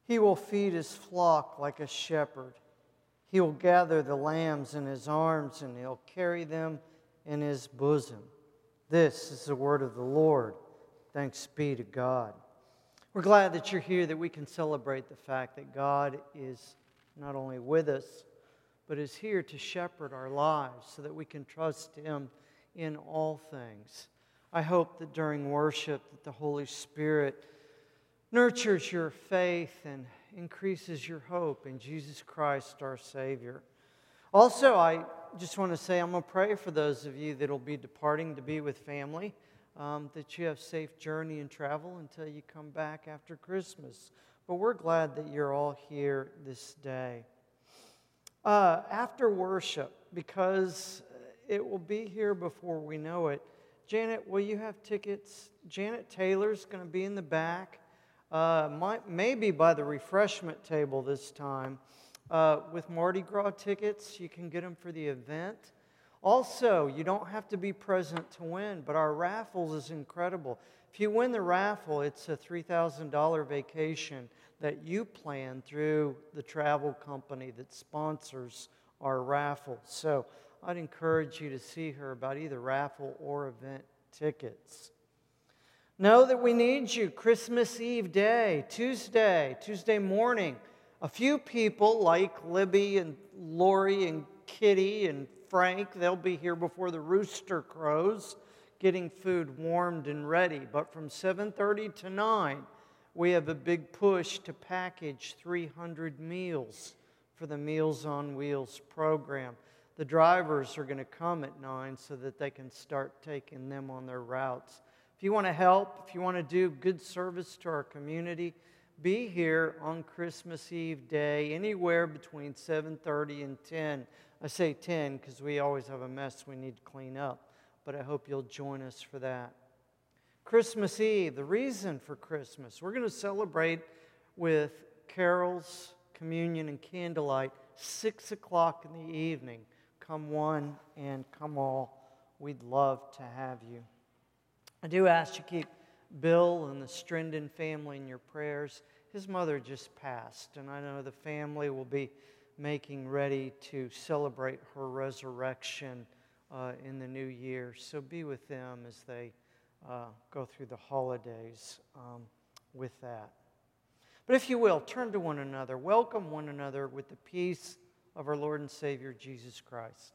He will feed his flock like a shepherd. He will gather the lambs in his arms, and he'll carry them in his bosom. This is the word of the Lord. Thanks be to God. We're glad that you're here, that we can celebrate the fact that God is not only with us, but is here to shepherd our lives so that we can trust Him in all things. I hope that during worship that the Holy Spirit nurtures your faith and increases your hope in Jesus Christ, our Savior. Also, I just want to say I'm going to pray for those of you that will be departing to be with family, that you have safe journey and travel until you come back after Christmas. But we're glad that you're all here this day. After worship, because it will be here before we know it, Janet, will you have tickets? Janet Taylor's going to be in the back. Maybe by the refreshment table this time. With Mardi Gras tickets, you can get them for the event. Also, you don't have to be present to win, but our raffles is incredible. If you win the raffle, it's a $3,000 vacation that you plan through the travel company that sponsors our raffle. So I'd encourage you to see her about either raffle or event tickets. Know that we need you. Christmas Eve day, Tuesday morning. A few people like Libby and Lori and Kitty and Frank, they'll be here before the rooster crows, getting food warmed and ready. But from 7:30 to 9, we have a big push to package 300 meals for the Meals on Wheels program. The drivers are going to come at 9 so that they can start taking them on their routes. If you want to help, if you want to do good service to our community, be here on Christmas Eve day, anywhere between 7:30 and 10. I say 10 because we always have a mess we need to clean up, but I hope you'll join us for that. Christmas Eve, the reason for Christmas, we're going to celebrate with carols, communion, and candlelight, 6 o'clock in the evening. Come one and come all. We'd love to have you. I do ask you keep Bill and the Strindon family in your prayers. His mother just passed, and I know the family will be making ready to celebrate her resurrection in the new year. So be with them as they go through the holidays with that. But if you will, turn to one another. Welcome one another with the peace of our Lord and Savior, Jesus Christ.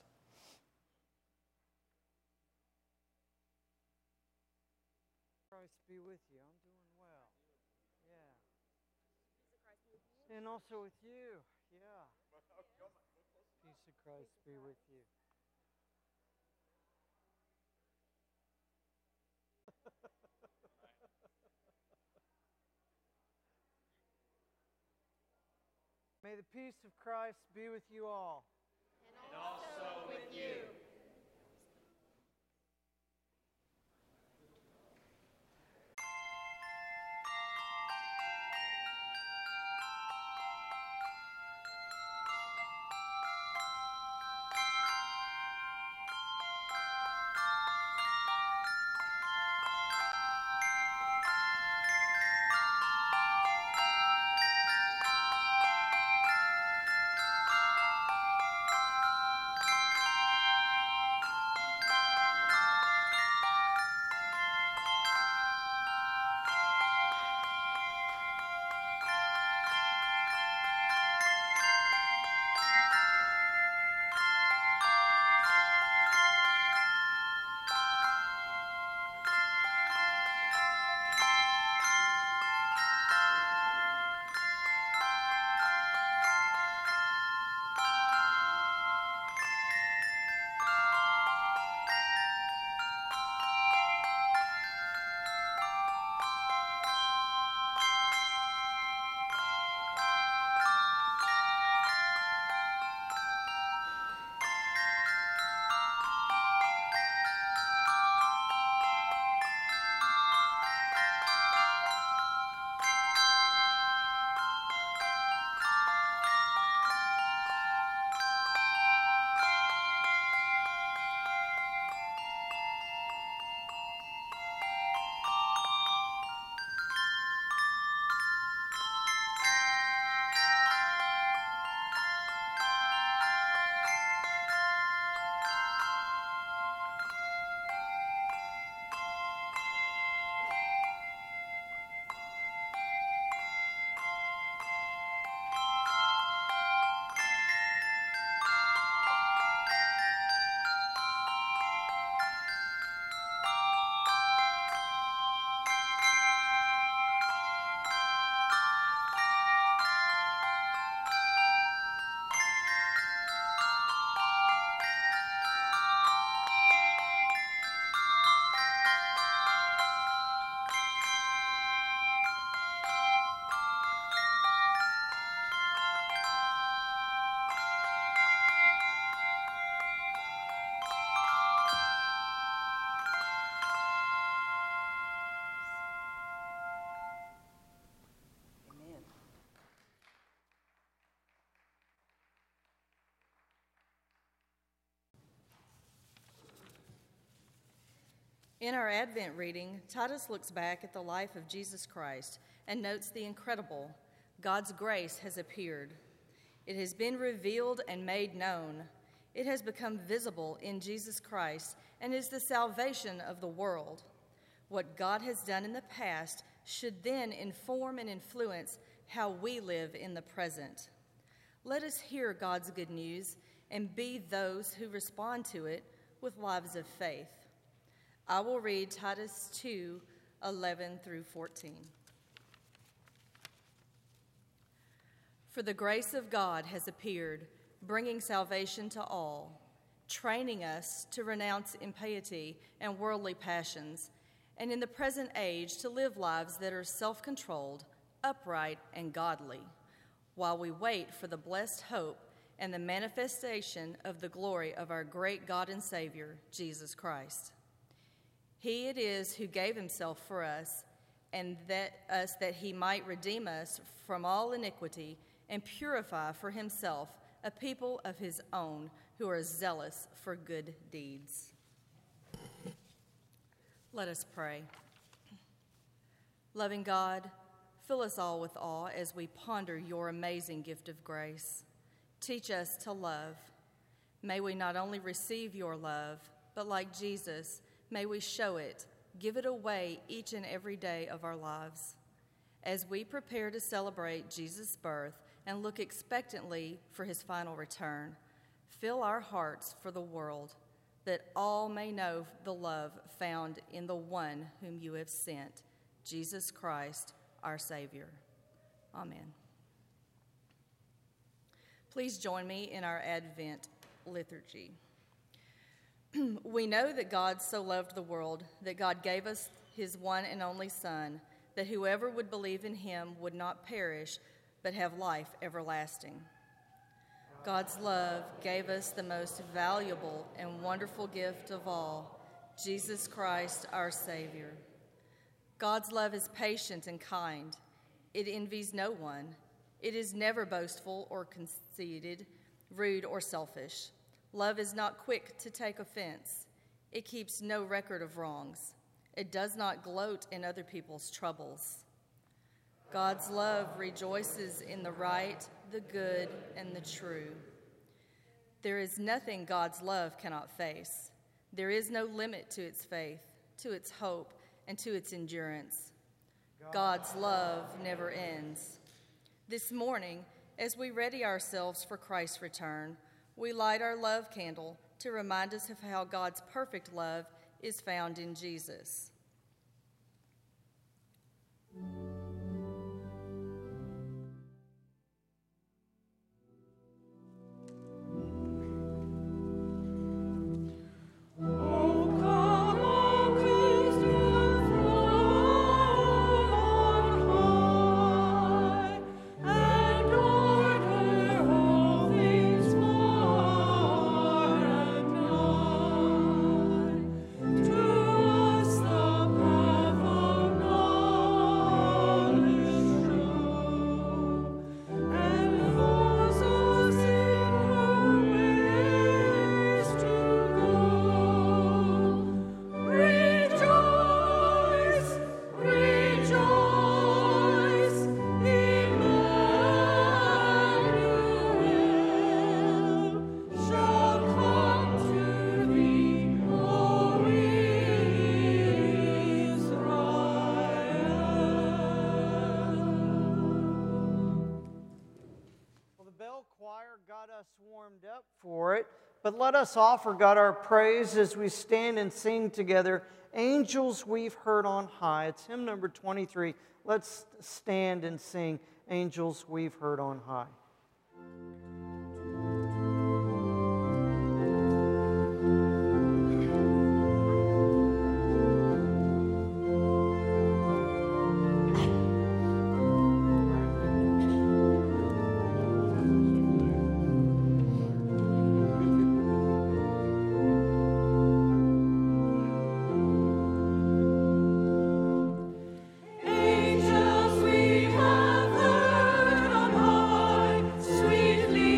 Christ be with you. I'm doing well. Yeah. And also with you. Yeah. Peace of Christ be with you. May the peace of Christ be with you all. And also with you. In our Advent reading, Titus looks back at the life of Jesus Christ and notes the incredible: God's grace has appeared. It has been revealed and made known. It has become visible in Jesus Christ and is the salvation of the world. What God has done in the past should then inform and influence how we live in the present. Let us hear God's good news and be those who respond to it with lives of faith. I will read Titus 2:11 through 14. For the grace of God has appeared, bringing salvation to all, training us to renounce impiety and worldly passions, and in the present age to live lives that are self-controlled, upright, and godly, while we wait for the blessed hope and the manifestation of the glory of our great God and Savior, Jesus Christ. He it is who gave himself for us, and that he might redeem us from all iniquity and purify for himself a people of his own who are zealous for good deeds. Let us pray. Loving God, fill us all with awe as we ponder your amazing gift of grace. Teach us to love. May we not only receive your love, but like Jesus, may we show it, give it away each and every day of our lives. As we prepare to celebrate Jesus' birth and look expectantly for his final return, fill our hearts for the world, that all may know the love found in the one whom you have sent, Jesus Christ, our Savior. Amen. Please join me in our Advent liturgy. We know that God so loved the world that God gave us his one and only Son, that whoever would believe in him would not perish, but have life everlasting. God's love gave us the most valuable and wonderful gift of all, Jesus Christ, our Savior. God's love is patient and kind. It envies no one. It is never boastful or conceited, rude or selfish. Love is not quick to take offense. It keeps no record of wrongs. It does not gloat in other people's troubles. God's love rejoices in the right, the good, and the true. There is nothing God's love cannot face. There is no limit to its faith, to its hope, and to its endurance. God's love never ends. This morning, as we ready ourselves for Christ's return, we light our love candle to remind us of how God's perfect love is found in Jesus. Up for it, but let us offer God our praise as we stand and sing together, Angels We've Heard on High. It's hymn number 23. Let's stand and sing Angels We've Heard on High. Angels we have heard on high, sweetly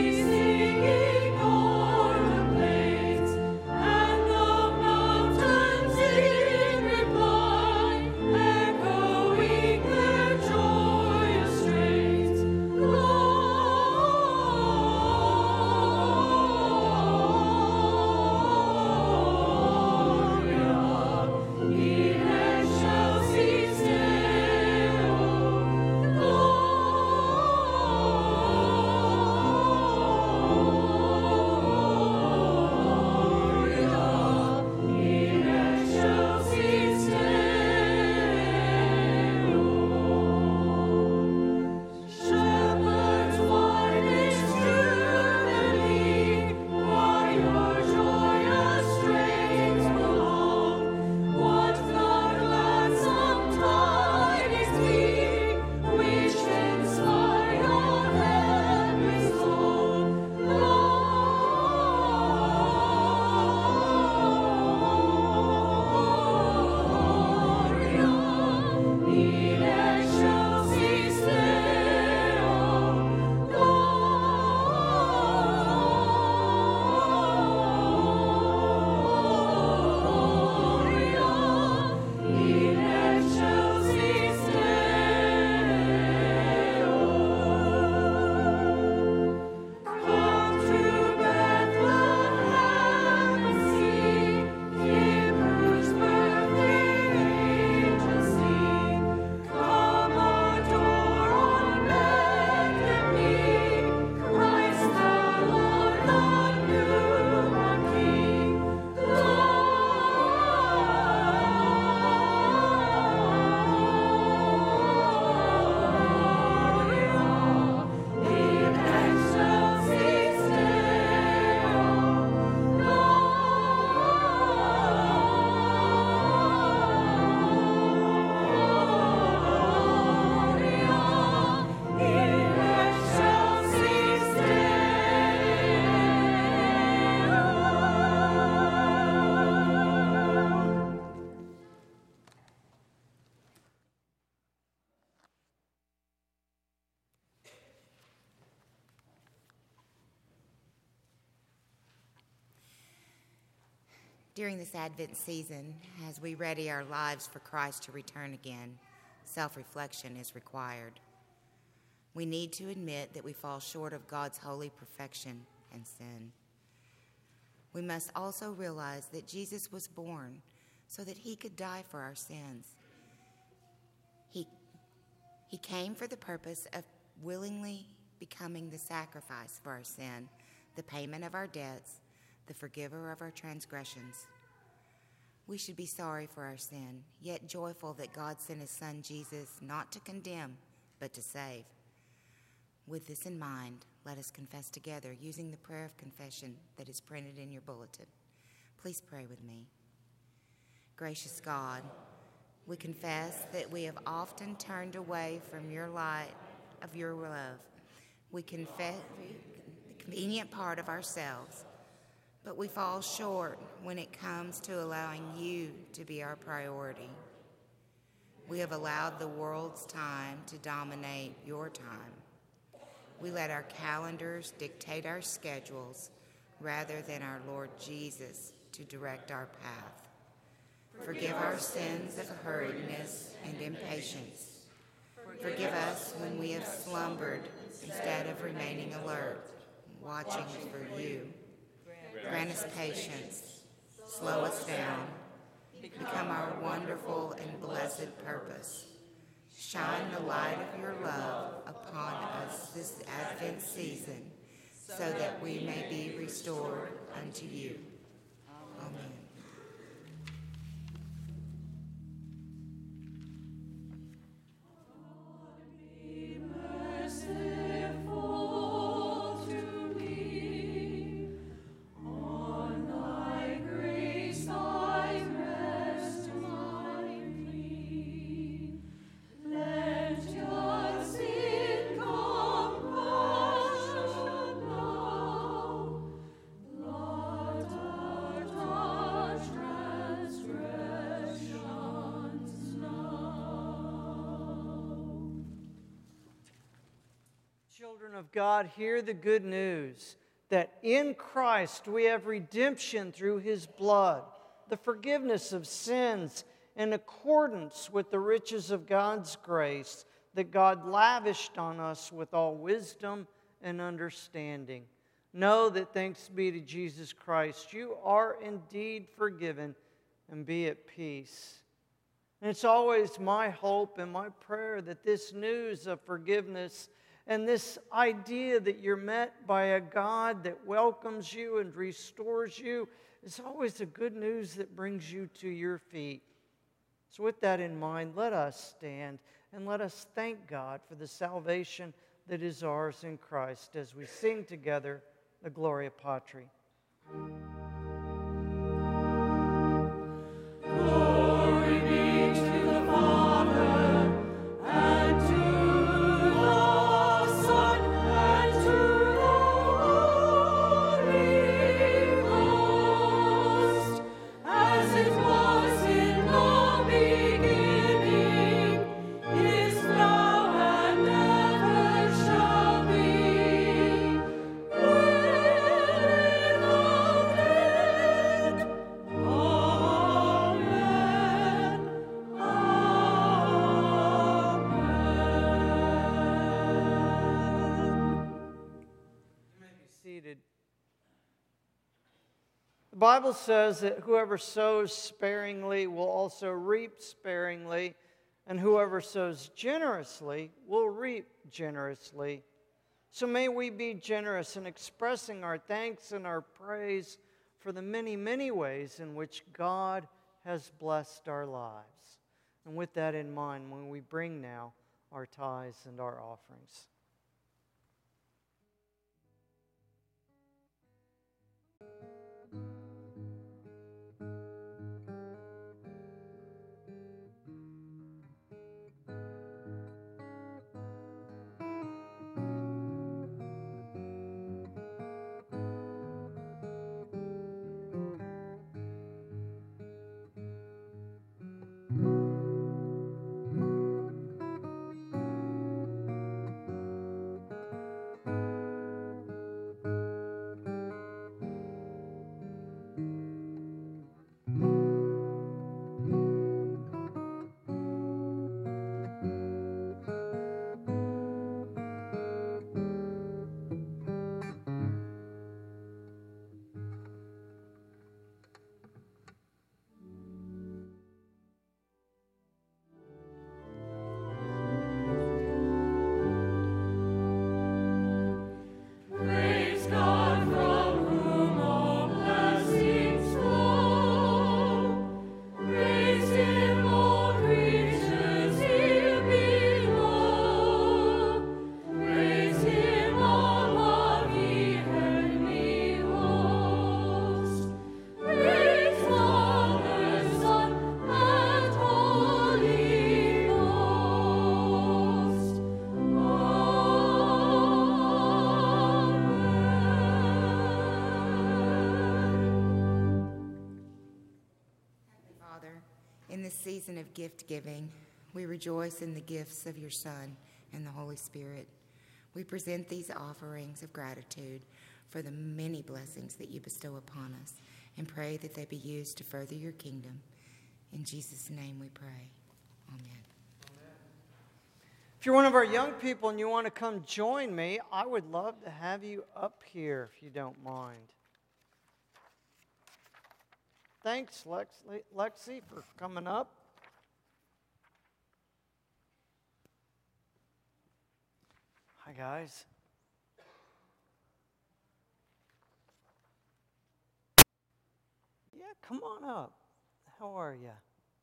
During this Advent season, as we ready our lives for Christ to return again, self-reflection is required. We need to admit that we fall short of God's holy perfection and sin. We must also realize that Jesus was born so that he could die for our sins. He came for the purpose of willingly becoming the sacrifice for our sin, the payment of our debts, the forgiver of our transgressions. We should be sorry for our sin, yet joyful that God sent his Son Jesus not to condemn, but to save. With this in mind, let us confess together using the prayer of confession that is printed in your bulletin. Please pray with me. Gracious God, we confess that we have often turned away from your light of your love. We confess the convenient part of ourselves, but we fall short when it comes to allowing you to be our priority. We have allowed the world's time to dominate your time. We let our calendars dictate our schedules rather than our Lord Jesus to direct our path. Forgive our sins of hurriedness and impatience. Forgive us when we have slumbered instead of remaining alert, watching for you. Grant us patience. Slow us down. Become our wonderful and blessed purpose. Shine the light of your love upon us this Advent season so that we may be restored unto you. Amen. Children of God, hear the good news that in Christ we have redemption through his blood, the forgiveness of sins in accordance with the riches of God's grace that God lavished on us with all wisdom and understanding. Know that thanks be to Jesus Christ, you are indeed forgiven, and be at peace. And it's always my hope and my prayer that this news of forgiveness and this idea that you're met by a God that welcomes you and restores you is always the good news that brings you to your feet. So with that in mind, let us stand and let us thank God for the salvation that is ours in Christ as we sing together the Gloria Patri. The Bible says that whoever sows sparingly will also reap sparingly, and whoever sows generously will reap generously. So may we be generous in expressing our thanks and our praise for the many, many ways in which God has blessed our lives. And with that in mind, when we bring now our tithes and our offerings. this season of gift giving, we rejoice in the gifts of your Son and the Holy Spirit. We present these offerings of gratitude for the many blessings that you bestow upon us and pray that they be used to further your kingdom. In Jesus' name we pray. Amen. If you're one of our young people and you want to come join me, I would love to have you up here if you don't mind. Thanks, Lexi, for coming up. Hi, guys. Yeah, come on up. How are you?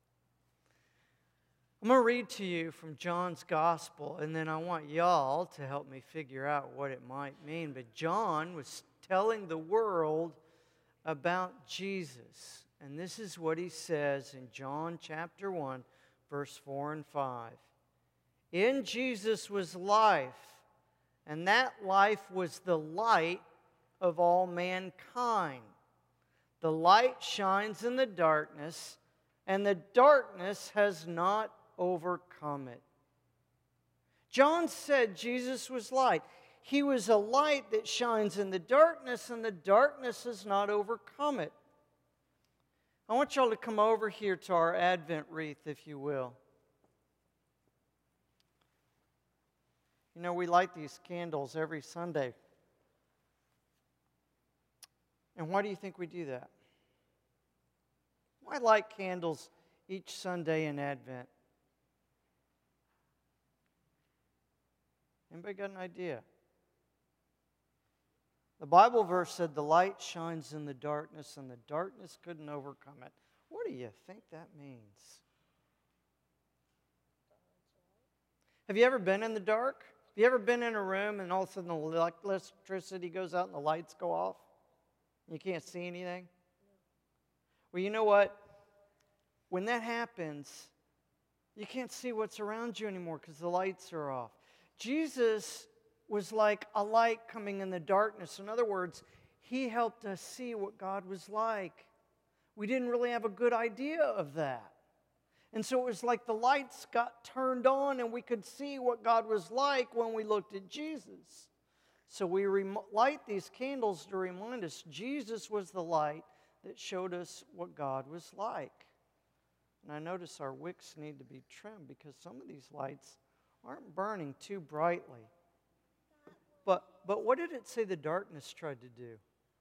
I'm going to read to you from John's Gospel, and then I want y'all to help me figure out what it might mean. But John was telling the world about Jesus. And this is what he says in John chapter 1, verse 4 and 5. In Jesus was life, and that life was the light of all mankind. The light shines in the darkness, and the darkness has not overcome it. John said Jesus was light. He was a light that shines in the darkness, and the darkness has not overcome it. I want y'all to come over here to our Advent wreath, if you will. You know, we light these candles every Sunday. And why do you think we do that? Why light candles each Sunday in Advent? Anybody got an idea? The Bible verse said the light shines in the darkness and the darkness couldn't overcome it. What do you think that means? Have you ever been in the dark? Have you ever been in a room and all of a sudden the electricity goes out and the lights go off? You can't see anything? Well, you know what? When that happens, you can't see what's around you anymore because the lights are off. Jesus was like a light coming in the darkness. In other words, he helped us see what God was like. We didn't really have a good idea of that. And so it was like the lights got turned on and we could see what God was like when we looked at Jesus. So we light these candles to remind us Jesus was the light that showed us what God was like. And I notice our wicks need to be trimmed because some of these lights aren't burning too brightly. But what did it say the darkness tried to do?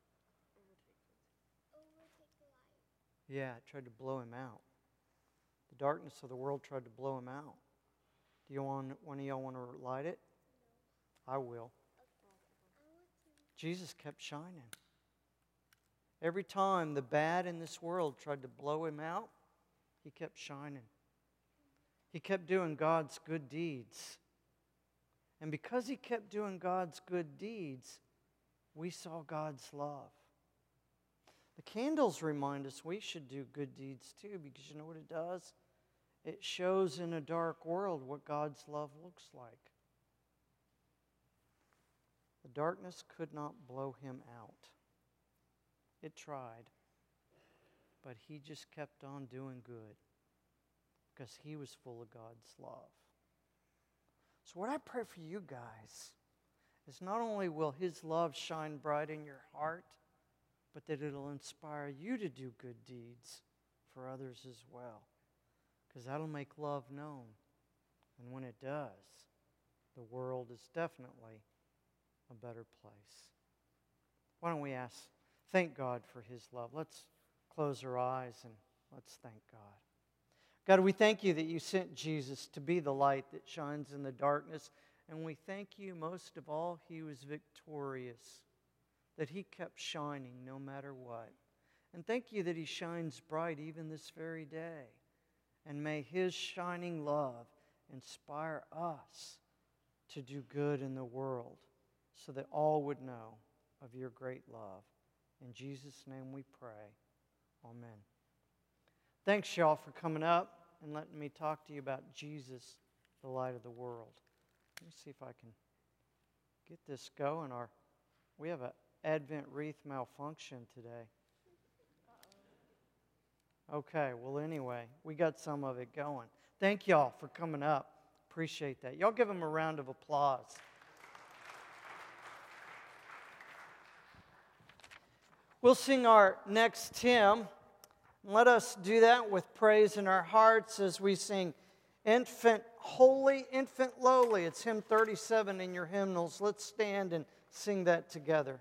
Yeah, it tried to blow him out. The darkness of the world tried to blow him out. Do you want one of y'all want to light it? I will. Jesus kept shining. Every time the bad in this world tried to blow him out, he kept shining. He kept doing God's good deeds. And because he kept doing God's good deeds, we saw God's love. The candles remind us we should do good deeds too, because you know what it does? It shows in a dark world what God's love looks like. The darkness could not blow him out. It tried, but he just kept on doing good because he was full of God's love. So what I pray for you guys is not only will his love shine bright in your heart, but that it'll inspire you to do good deeds for others as well. Because that'll make love known. And when it does, the world is definitely a better place. Why don't we thank God for his love. Let's close our eyes and let's thank God. God, we thank you that you sent Jesus to be the light that shines in the darkness. And we thank you most of all, he was victorious, that he kept shining no matter what. And thank you that he shines bright even this very day. And may his shining love inspire us to do good in the world so that all would know of your great love. In Jesus' name we pray. Amen. Thanks, y'all, for coming up and letting me talk to you about Jesus, the light of the world. Let me see if I can get this going. We have an Advent wreath malfunction today. Okay, well, anyway, we got some of it going. Thank y'all for coming up. Appreciate that. Y'all give them a round of applause. We'll sing our next hymn. Let us do that with praise in our hearts as we sing Infant Holy, Infant Lowly. It's hymn 37 in your hymnals. Let's stand and sing that together.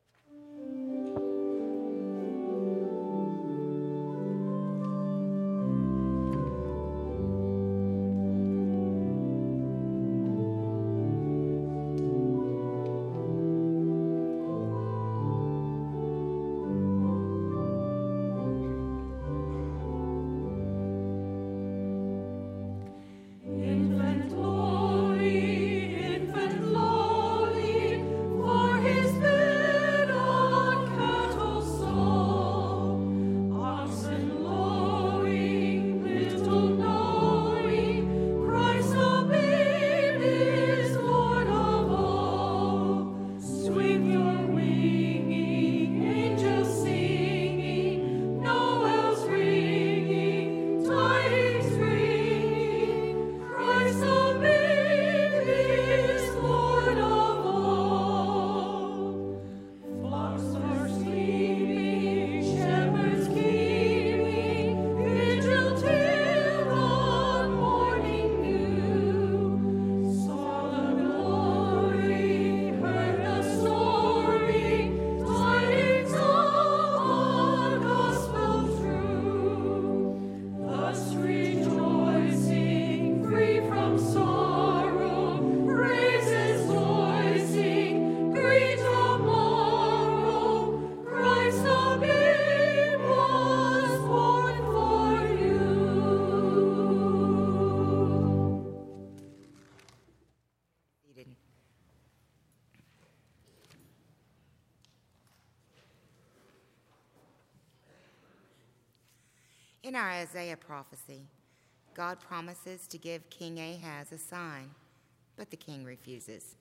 In our Isaiah prophecy, God promises to give King Ahaz a sign, but the king refuses.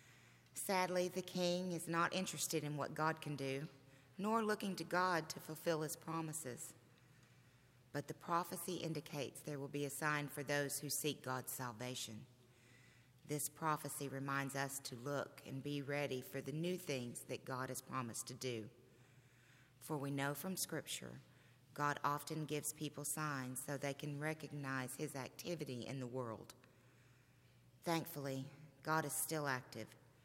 Sadly, the king is not interested in what God can do, nor looking to God to fulfill his promises. But the prophecy indicates there will be a sign for those who seek God's salvation. This prophecy reminds us to look and be ready for the new things that God has promised to do. For we know from Scripture, God often gives people signs so they can recognize his activity in the world. Thankfully, God is still active.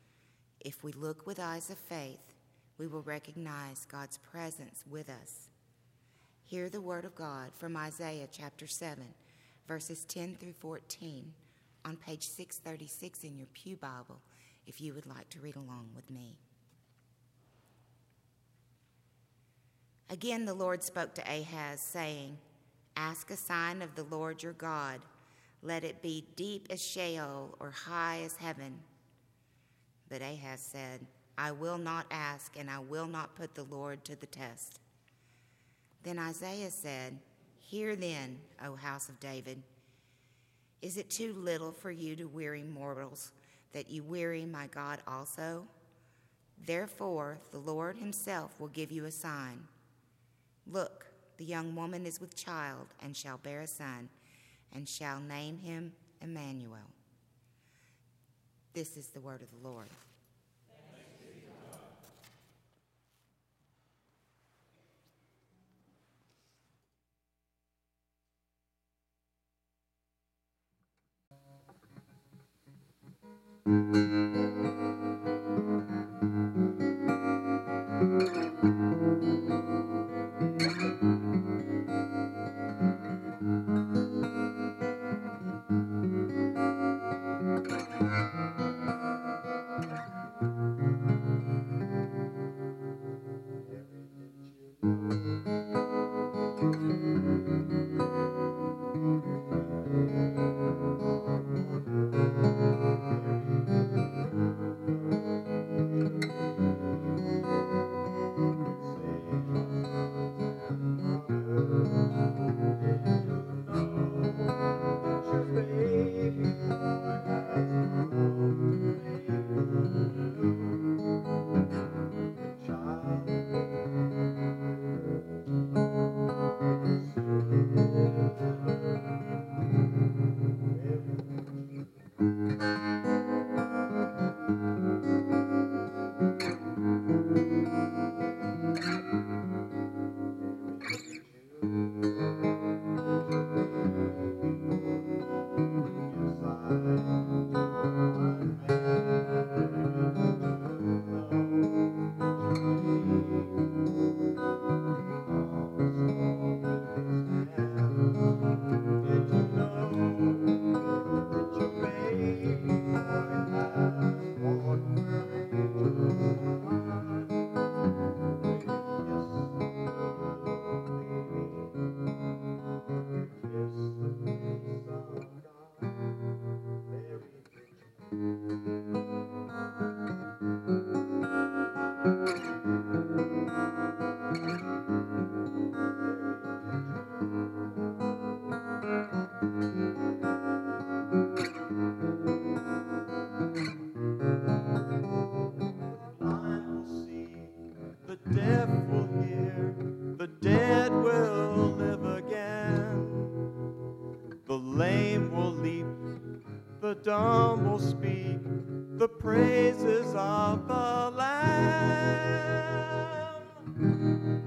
If we look with eyes of faith, we will recognize God's presence with us. Hear the word of God from Isaiah chapter 7, verses 10 through 14, on page 636 in your pew Bible, if you would like to read along with me. Again, the Lord spoke to Ahaz, saying, "Ask a sign of the Lord your God. Let it be deep as Sheol or high as heaven." But Ahaz said, "I will not ask, and I will not put the Lord to the test." Then Isaiah said, "Hear then, O house of David. Is it too little for you to weary mortals, that you weary my God also? Therefore, the Lord himself will give you a sign. Look, the young woman is with child and shall bear a son, and shall name him Emmanuel." This is the word of the Lord. dumb will speak the praises of the Lamb.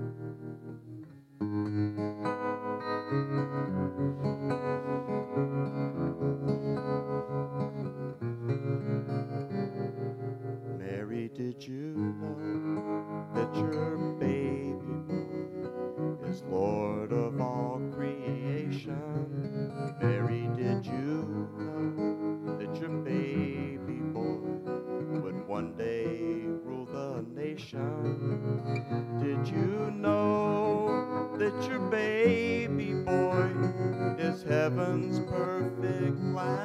Mary, did you know that your baby boy is Lord of all creation? Mary, did you know that your baby boy would one day rule the nation? Did you know that your baby boy is heaven's perfect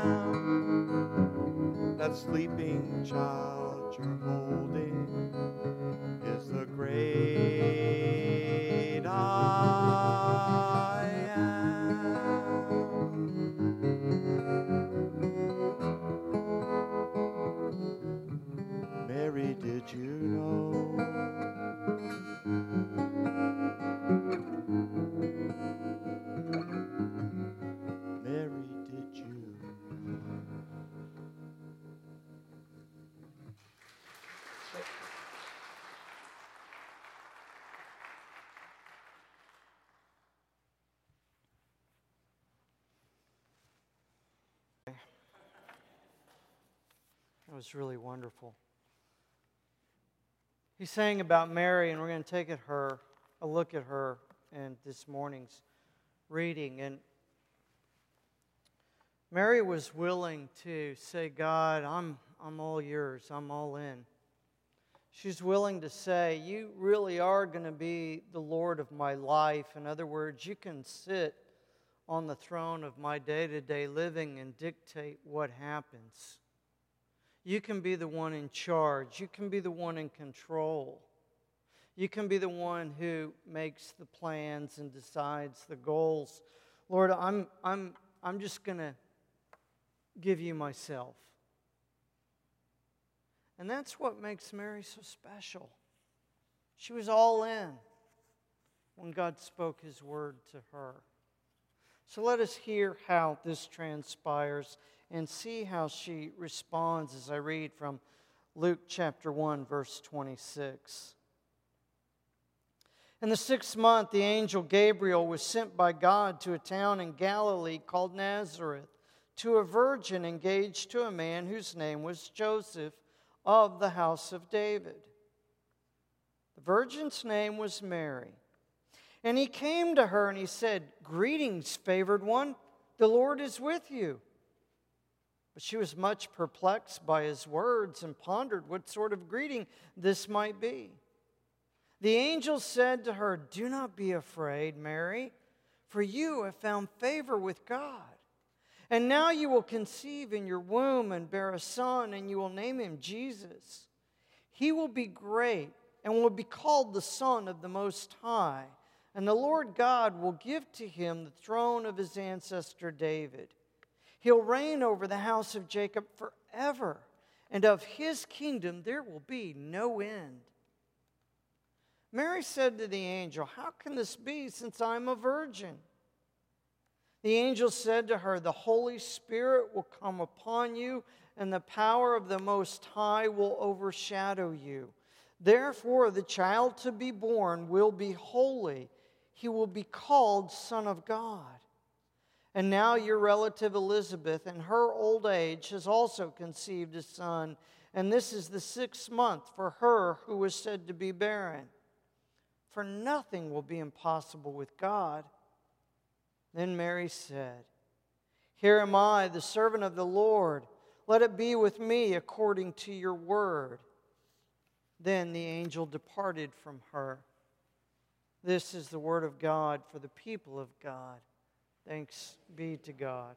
lamb? That sleeping child you're holding is the great I am. Mary, did you know? Mary, did you know? That was really wonderful. He's saying about Mary, and we're going to take a look at her in this morning's reading. And Mary was willing to say, God, I'm all yours. I'm all in. She's willing to say, you really are going to be the Lord of my life. In other words, you can sit on the throne of my day-to-day living and dictate what happens. You can be the one in charge. You can be the one in control. You can be the one who makes the plans and decides the goals. Lord, I'm just going to give you myself. And that's what makes Mary so special. She was all in when God spoke His word to her. So let us hear how this transpires and see how she responds as I read from Luke chapter 1, verse 26. In the 6th month, the angel Gabriel was sent by God to a town in Galilee called Nazareth, to a virgin engaged to a man whose name was Joseph, of the house of David. The virgin's name was Mary. And he came to her and he said, "Greetings, favored one, the Lord is with you." But she was much perplexed by his words and pondered what sort of greeting this might be. The angel said to her, "Do not be afraid, Mary, for you have found favor with God. And now you will conceive in your womb and bear a son, and you will name him Jesus. He will be great and will be called the Son of the Most High. And the Lord God will give to him the throne of his ancestor David. He'll reign over the house of Jacob forever, and of his kingdom there will be no end." Mary said to the angel, "How can this be, since I'm a virgin?" The angel said to her, "The Holy Spirit will come upon you, and the power of the Most High will overshadow you. Therefore, the child to be born will be holy. He will be called Son of God. And now your relative Elizabeth, in her old age, has also conceived a son, and this is the 6th month for her who was said to be barren. For nothing will be impossible with God." Then Mary said, "Here am I, the servant of the Lord. Let it be with me according to your word." Then the angel departed from her. This is the word of God for the people of God. Thanks be to God.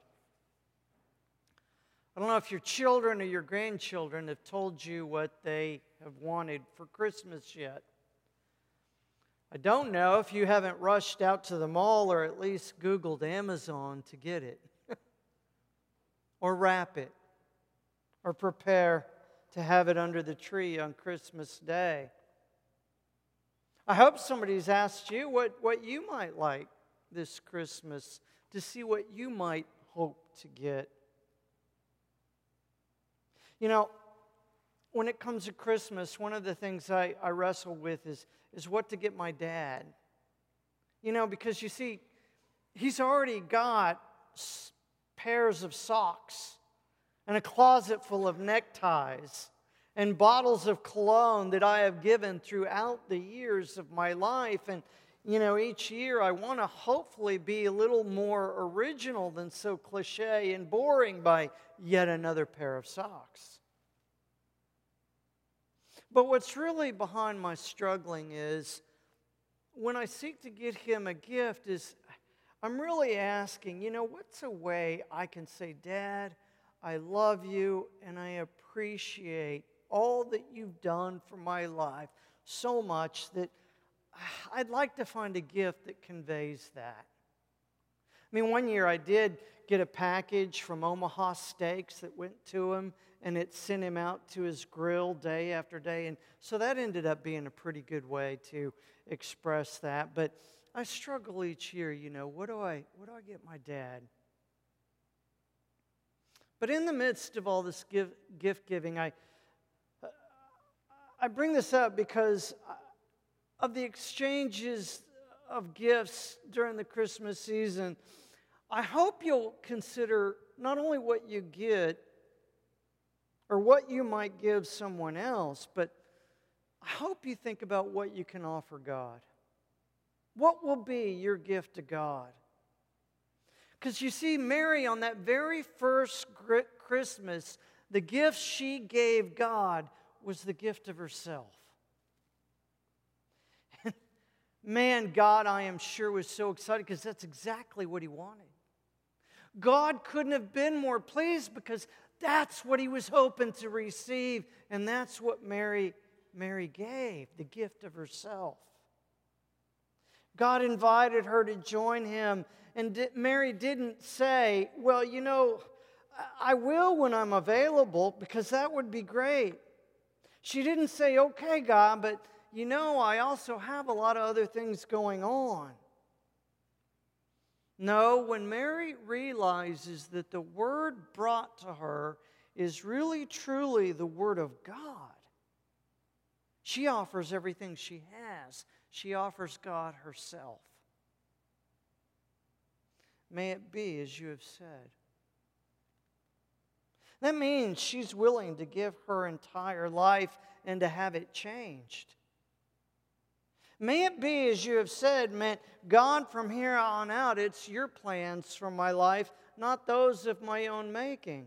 I don't know if your children or your grandchildren have told you what they have wanted for Christmas yet. I don't know if you haven't rushed out to the mall or at least Googled Amazon to get it, or wrap it, or prepare to have it under the tree on Christmas Day. I hope somebody's asked you what you might like this Christmas, to see what you might hope to get. You know, when it comes to Christmas, one of the things I wrestle with is what to get my dad. You know, because you see, he's already got pairs of socks and a closet full of neckties and bottles of cologne that I have given throughout the years of my life. And, you know, each year I want to hopefully be a little more original than so cliche and boring by yet another pair of socks. But what's really behind my struggling is when I seek to get him a gift is I'm really asking, you know, what's a way I can say, Dad, I love you and I appreciate all that you've done for my life so much that I'd like to find a gift that conveys that. I mean, one year I did get a package from Omaha Steaks that went to him, and it sent him out to his grill day after day. And so that ended up being a pretty good way to express that. But I struggle each year, you know, what do I get my dad? But in the midst of all this gift giving, I bring this up because of the exchanges of gifts during the Christmas season. I hope you'll consider not only what you get or what you might give someone else, but I hope you think about what you can offer God. What will be your gift to God? Because you see, Mary, on that very first Christmas, the gift she gave God was the gift of herself. And man, God, I am sure, was so excited because that's exactly what He wanted. God couldn't have been more pleased because that's what He was hoping to receive, and that's what Mary gave, the gift of herself. God invited her to join Him, and Mary didn't say, well, you know, I will when I'm available, because that would be great. She didn't say, okay, God, but you know, I also have a lot of other things going on. No, when Mary realizes that the word brought to her is really, truly the Word of God, she offers everything she has. She offers God herself. May it be as you have said. That means she's willing to give her entire life and to have it changed. May it be as you have said, meant God, from here on out, it's your plans for my life, not those of my own making.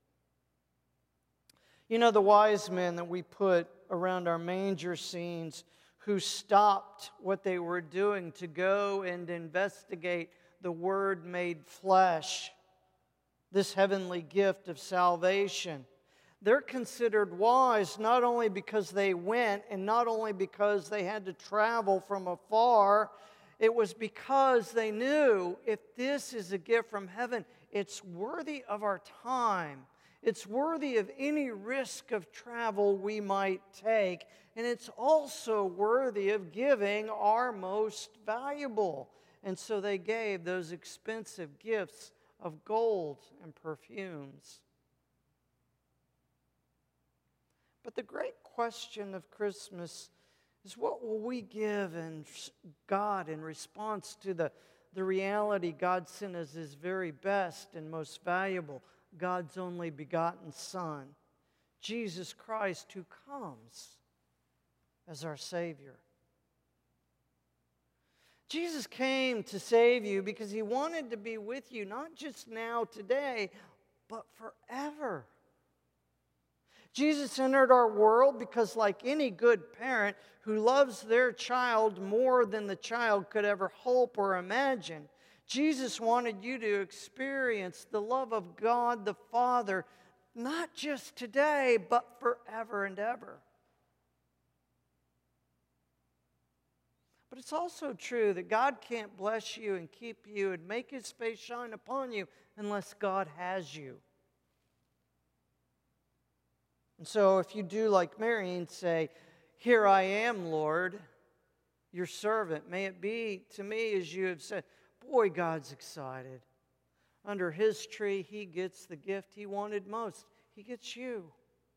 You know, the wise men that we put around our manger scenes who stopped what they were doing to go and investigate the Word made flesh, this heavenly gift of salvation. They're considered wise not only because they went and not only because they had to travel from afar. It was because they knew if this is a gift from heaven, it's worthy of our time. It's worthy of any risk of travel we might take. And it's also worthy of giving our most valuable. And so they gave those expensive gifts of gold and perfumes. But the great question of Christmas is, what will we give God in response to the reality God sent as His very best and most valuable, God's only begotten Son, Jesus Christ, who comes as our Savior. Jesus came to save you because He wanted to be with you, not just now, today, but forever. Jesus entered our world because, like any good parent who loves their child more than the child could ever hope or imagine, Jesus wanted you to experience the love of God the Father, not just today, but forever and ever. But it's also true that God can't bless you and keep you and make His face shine upon you unless God has you. And so if you do like Mary and say, "Here I am, Lord, your servant," may it be to me as you have said. Boy, God's excited. Under His tree, He gets the gift He wanted most. He gets you.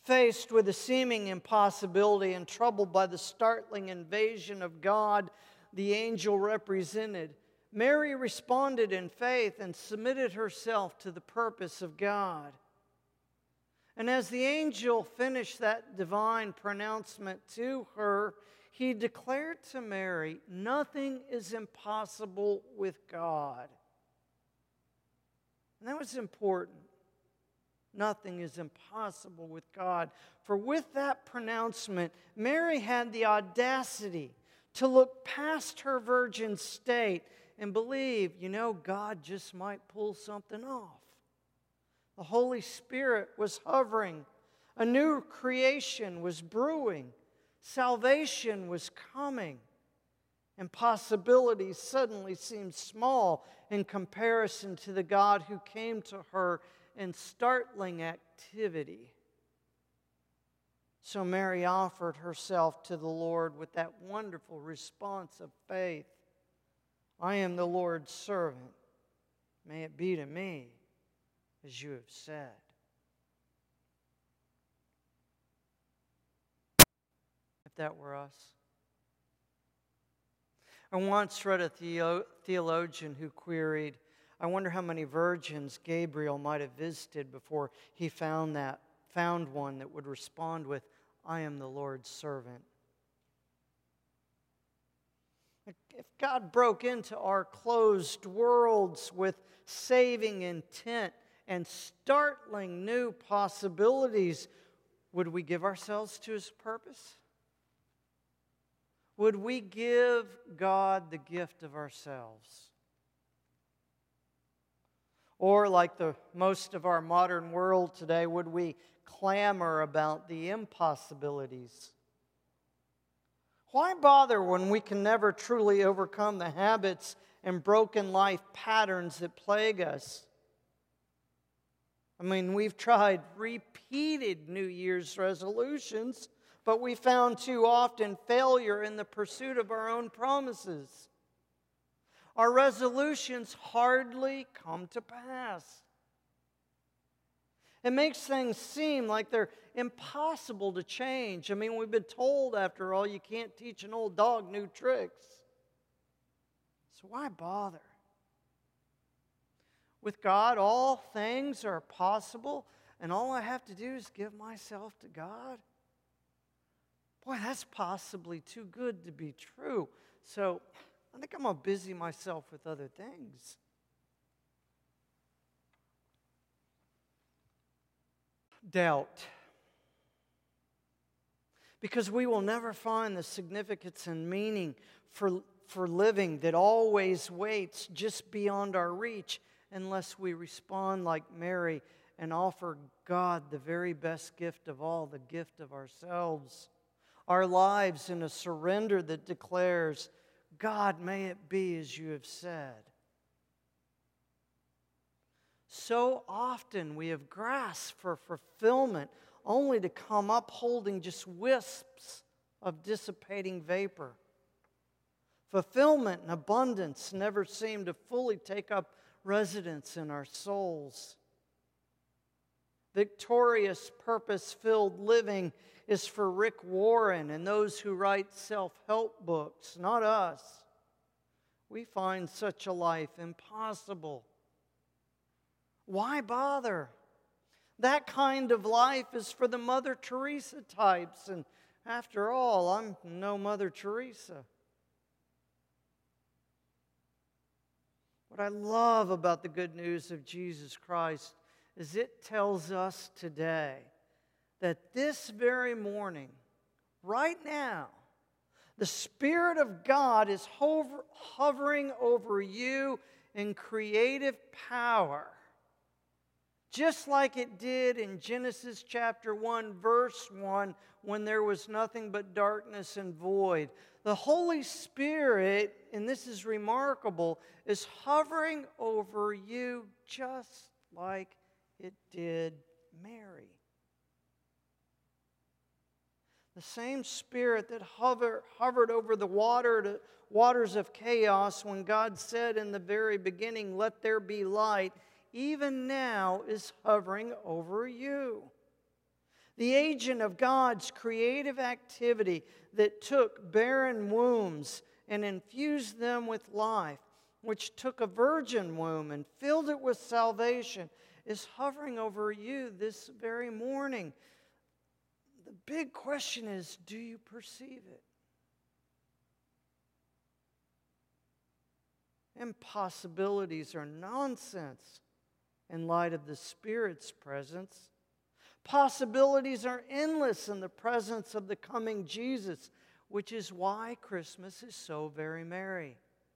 Faced with a seeming impossibility and troubled by the startling invasion of God the angel represented, Mary responded in faith and submitted herself to the purpose of God. And as the angel finished that divine pronouncement to her, he declared to Mary, "Nothing is impossible with God." And that was important. Nothing is impossible with God. For with that pronouncement, Mary had the audacity to look past her virgin state and believe, God just might pull something off. The Holy Spirit was hovering. A new creation was brewing. Salvation was coming. And possibilities suddenly seemed small in comparison to the God who came to her in startling activity. So Mary offered herself to the Lord with that wonderful response of faith. "I am the Lord's servant. May it be to me as you have said." If that were us. I once read a theologian who queried, "I wonder how many virgins Gabriel might have visited before he found one that would respond with, 'I am the Lord's servant.'" If God broke into our closed worlds with saving intent and startling new possibilities, would we give ourselves to His purpose? Would we give God the gift of ourselves? Or, like most of our modern world today, would we clamor about the impossibilities? Why bother when we can never truly overcome the habits and broken life patterns that plague us? We've tried repeated New Year's resolutions, but we found too often failure in the pursuit of our own promises. Our resolutions hardly come to pass. It makes things seem like they're impossible to change. We've been told, after all, you can't teach an old dog new tricks. So why bother? With God, all things are possible, and all I have to do is give myself to God. Boy, that's possibly too good to be true. So I think I'm going to busy myself with other things. Doubt. Because we will never find the significance and meaning for living that always waits just beyond our reach unless we respond like Mary and offer God the very best gift of all, the gift of ourselves. Our lives in a surrender that declares, "God, may it be as you have said." So often we have grasped for fulfillment only to come up holding just wisps of dissipating vapor. Fulfillment and abundance never seem to fully take up residence in our souls. Victorious, purpose-filled living is for Rick Warren and those who write self-help books, not us. We find such a life impossible. Why bother? That kind of life is for the Mother Teresa types, and after all, I'm no Mother Teresa. What I love about the good news of Jesus Christ is it tells us today that this very morning, right now, the Spirit of God is hovering over you in creative power. Just like it did in Genesis chapter 1, verse 1, when there was nothing but darkness and void. The Holy Spirit, and this is remarkable, is hovering over you just like it did Mary. The same Spirit that hovered over the waters of chaos when God said in the very beginning, "Let there be light," even now is hovering over you. the agent of God's creative activity that took barren wombs and infused them with life, which took a virgin womb and filled it with salvation, is hovering over you this very morning. The big question is, do you perceive it? Impossibilities are nonsense in light of the Spirit's presence. Possibilities are endless in the presence of the coming Jesus, which is why Christmas is so very merry.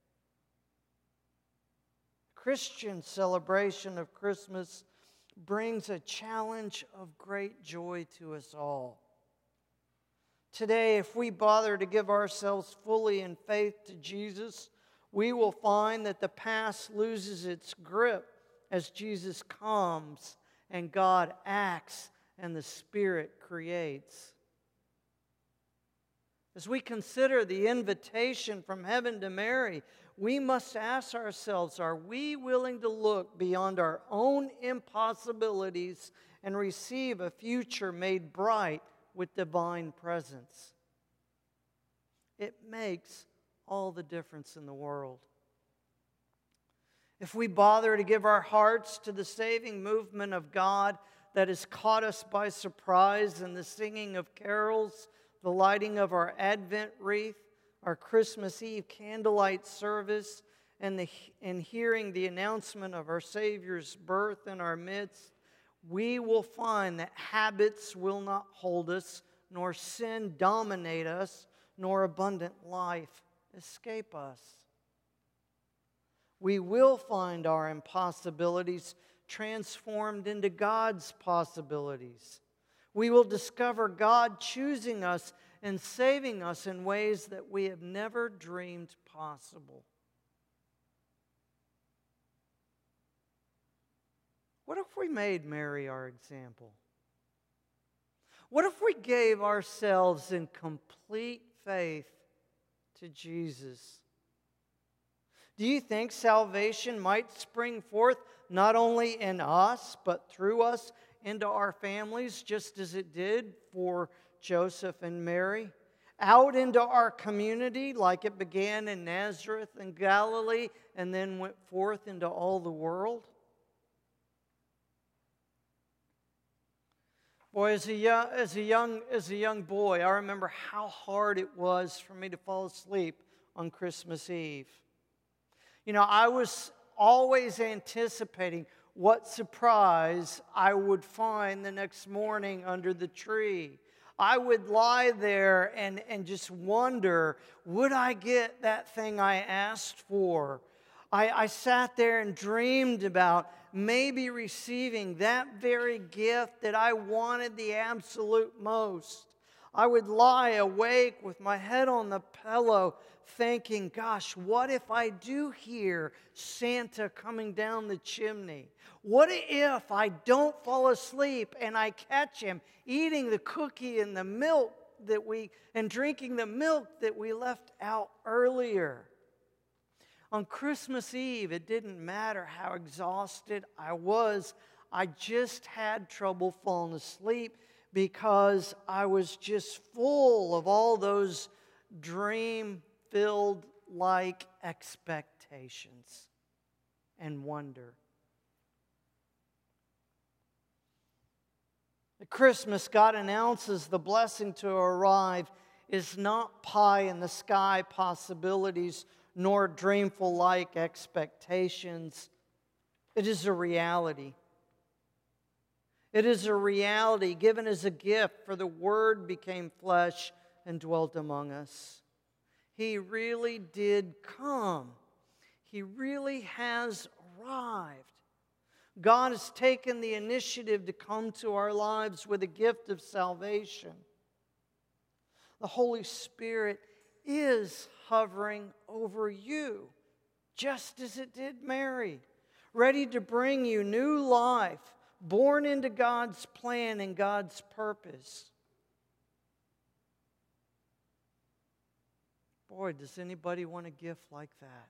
Christian celebration of Christmas brings a challenge of great joy to us all. Today, if we bother to give ourselves fully in faith to Jesus, we will find that the past loses its grip as Jesus comes and God acts and the Spirit creates. As we consider the invitation from heaven to Mary, we must ask ourselves, are we willing to look beyond our own impossibilities and receive a future made bright with divine presence? It makes all the difference in the world. If we bother to give our hearts to the saving movement of God that has caught us by surprise in the singing of carols, the lighting of our Advent wreath, our Christmas Eve candlelight service, and hearing the announcement of our Savior's birth in our midst, we will find that habits will not hold us, nor sin dominate us, nor abundant life escape us. We will find our impossibilities transformed into God's possibilities. We will discover God choosing us and saving us in ways that we have never dreamed possible. What if we made Mary our example? What if we gave ourselves in complete faith to Jesus? Do you think salvation might spring forth not only in us, but through us into our families, just as it did for Joseph and Mary? Out into our community, like it began in Nazareth and Galilee, and then went forth into all the world? Boy, as a young boy, I remember how hard it was for me to fall asleep on Christmas Eve. You know, I was always anticipating what surprise I would find the next morning under the tree. I would lie there and just wonder, would I get that thing I asked for? I sat there and dreamed about maybe receiving that very gift that I wanted the absolute most. I would lie awake with my head on the pillow thinking, gosh, what if I do hear Santa coming down the chimney? What if I don't fall asleep and I catch him eating the cookie and the milk and drinking the milk that we left out earlier? On Christmas Eve, it didn't matter how exhausted I was. I just had trouble falling asleep because I was just full of all those dream-filled like expectations and wonder. At Christmas, God announces the blessing to arrive is not pie in the sky possibilities nor dreamful like expectations. It is a reality. It is a reality given as a gift, for the Word became flesh and dwelt among us. He really did come. He really has arrived. God has taken the initiative to come to our lives with a gift of salvation. The Holy Spirit is hovering over you, just as it did Mary, ready to bring you new life, born into God's plan and God's purpose. Boy, does anybody want a gift like that?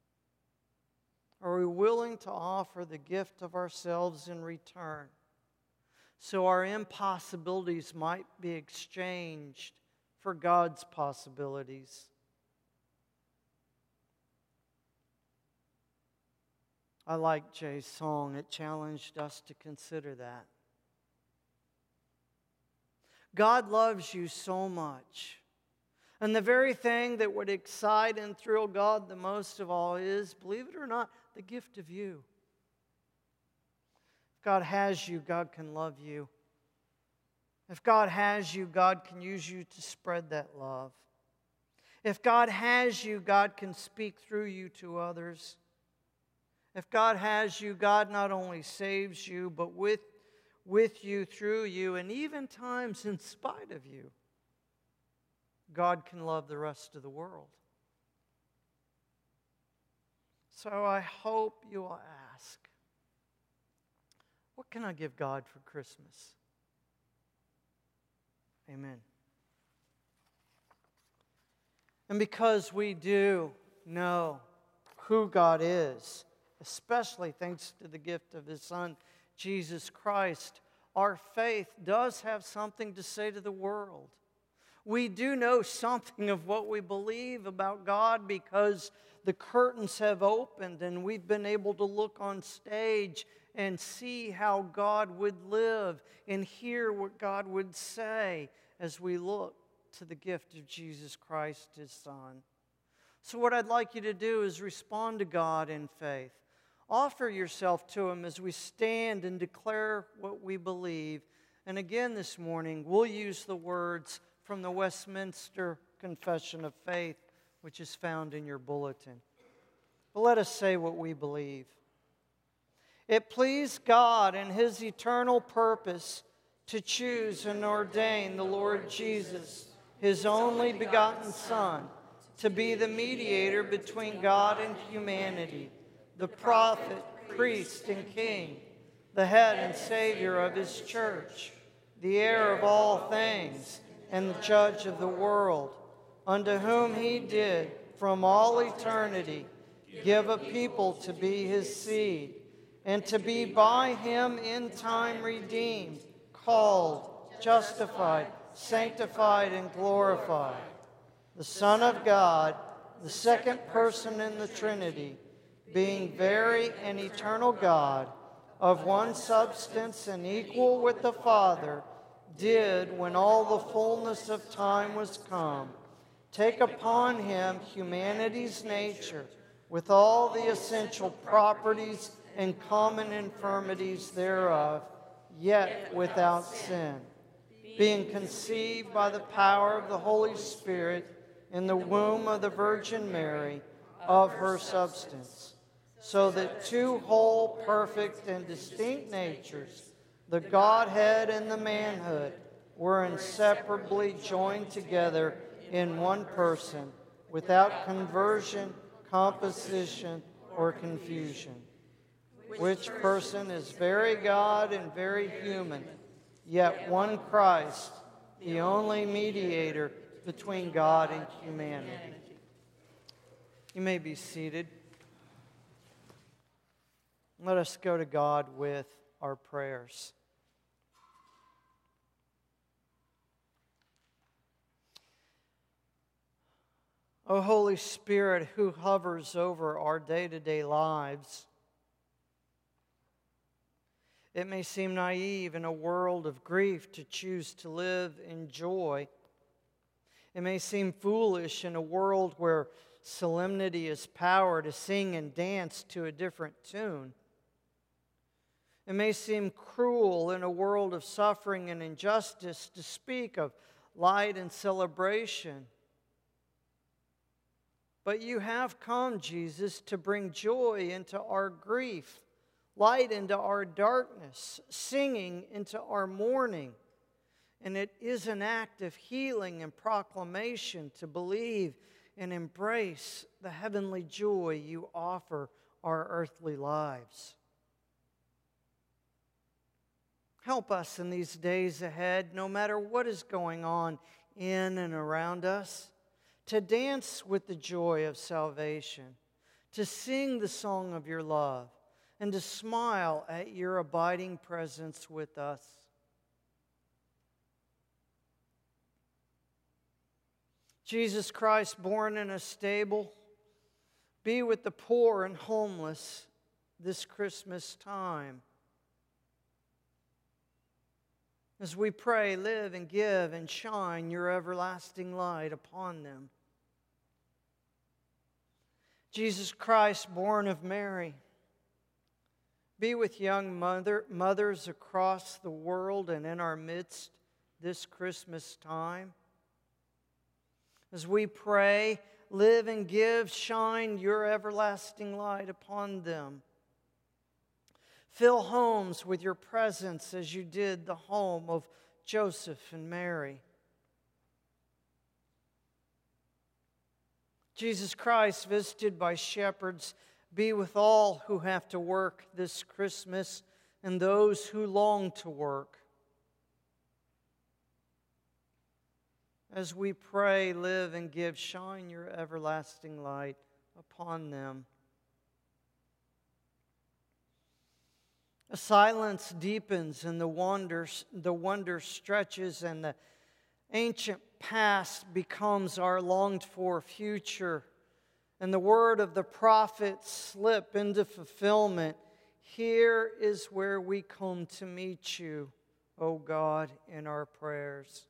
Are we willing to offer the gift of ourselves in return? so our impossibilities might be exchanged for God's possibilities. I like Jay's song. It challenged us to consider that. God loves you so much. And the very thing that would excite and thrill God the most of all is, believe it or not, the gift of you. If God has you, God can love you. If God has you, God can use you to spread that love. If God has you, God can speak through you to others. If God has you, God not only saves you, but with you, through you, and even times in spite of you, God can love the rest of the world. So I hope you will ask, what can I give God for Christmas? Amen. And because we do know who God is, especially thanks to the gift of His Son, Jesus Christ, our faith does have something to say to the world. We do know something of what we believe about God because the curtains have opened and we've been able to look on stage and see how God would live and hear what God would say as we look to the gift of Jesus Christ, His Son. So what I'd like you to do is respond to God in faith. Offer yourself to Him as we stand and declare what we believe. And again this morning, we'll use the words from the Westminster Confession of Faith, which is found in your bulletin. But let us say what we believe. It pleased God and His eternal purpose to choose and ordain the Lord Jesus, His only begotten Son, to be the mediator between God and humanity, the prophet, priest, and king, the head and Savior of His church, the heir of all things, and the judge of the world, unto whom He did, from all eternity, give a people to be His seed, and to be by Him in time redeemed, called, justified, sanctified, and glorified. The Son of God, the second person in the Trinity, being very and eternal God, of one substance and equal with the Father, did, when all the fullness of time was come, take upon Him humanity's nature, with all the essential properties and common infirmities thereof, yet without sin, being conceived by the power of the Holy Spirit in the womb of the Virgin Mary, of her substance, so that two whole, perfect, and distinct natures, the Godhead and the manhood, were inseparably joined together in one person, without conversion, composition, or confusion. Which person is very God and very human, yet one Christ, the only mediator between God and humanity. You may be seated. Let us go to God with our prayers. O Holy Spirit, who hovers over our day-to-day lives, it may seem naive in a world of grief to choose to live in joy. It may seem foolish in a world where solemnity is power to sing and dance to a different tune. It may seem cruel in a world of suffering and injustice to speak of light and celebration. But you have come, Jesus, to bring joy into our grief, light into our darkness, singing into our mourning. And it is an act of healing and proclamation to believe and embrace the heavenly joy you offer our earthly lives. Help us in these days ahead, no matter what is going on in and around us, to dance with the joy of salvation, to sing the song of your love, and to smile at your abiding presence with us. Jesus Christ, born in a stable, be with the poor and homeless this Christmas time. As we pray, live and give and shine your everlasting light upon them. Jesus Christ, born of Mary, be with young mothers across the world and in our midst this Christmas time. As we pray, live and give, shine your everlasting light upon them. Fill homes with your presence as you did the home of Joseph and Mary. Jesus Christ, visited by shepherds, be with all who have to work this Christmas and those who long to work. As we pray, live and give, shine your everlasting light upon them. A silence deepens and the wonder stretches, and the ancient past becomes our longed-for future. And the word of the prophets slip into fulfillment. Here is where we come to meet you, O God, in our prayers.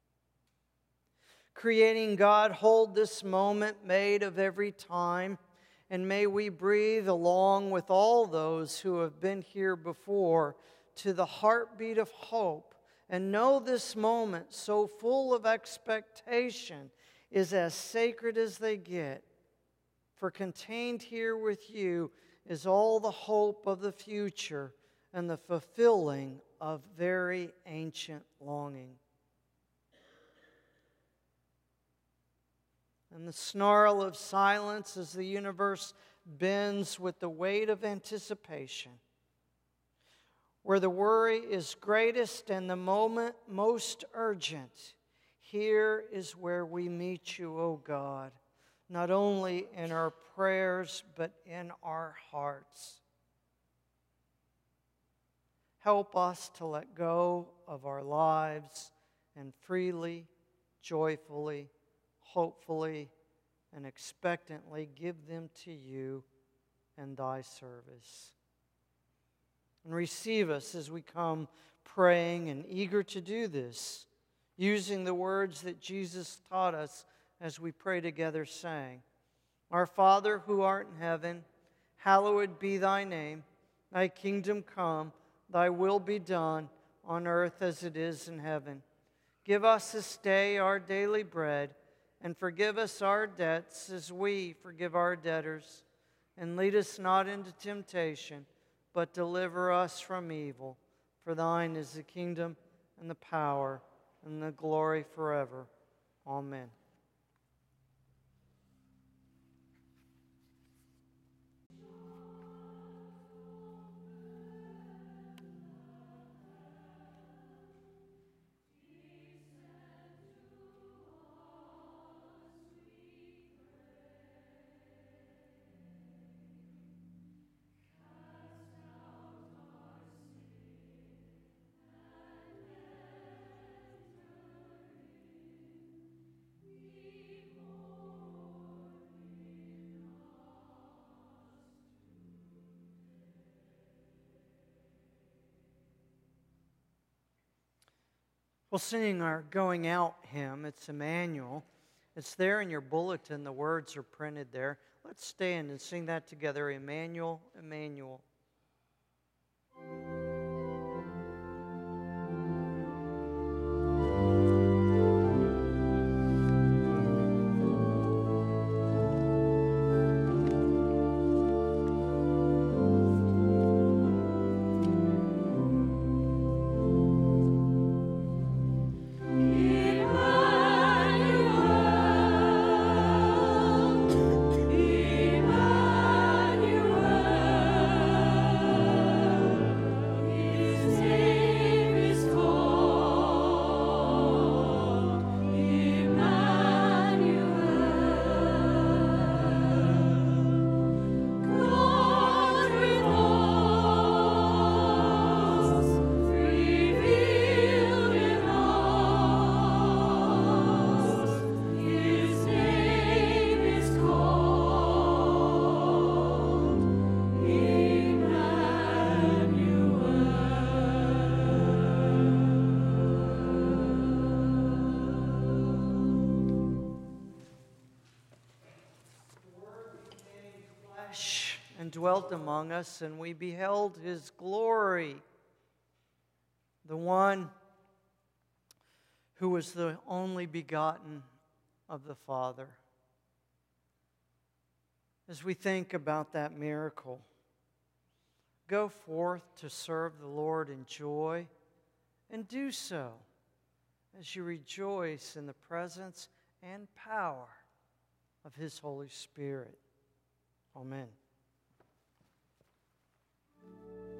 Creating God, hold this moment made of every time, and may we breathe along with all those who have been here before to the heartbeat of hope, and know this moment, so full of expectation, is as sacred as they get. For contained here with you is all the hope of the future and the fulfilling of very ancient longing. And the snarl of silence as the universe bends with the weight of anticipation. Where the worry is greatest and the moment most urgent, here is where we meet you, O God, not only in our prayers, but in our hearts. Help us to let go of our lives and freely, joyfully, hopefully, and expectantly give them to you and thy service. And receive us as we come praying and eager to do this, using the words that Jesus taught us as we pray together, saying, Our Father who art in heaven, hallowed be thy name. Thy kingdom come, thy will be done on earth as it is in heaven. Give us this day our daily bread, and forgive us our debts as we forgive our debtors. And lead us not into temptation, but deliver us from evil. For thine is the kingdom and the power and the glory forever. Amen. We'll sing our going out hymn. It's Emmanuel. It's there in your bulletin. The words are printed there. Let's stand and sing that together. Emmanuel, Emmanuel. dwelt among us, and we beheld his glory, the one who was the only begotten of the Father. As we think about that miracle, go forth to serve the Lord in joy, and do so as you rejoice in the presence and power of his Holy Spirit. Amen.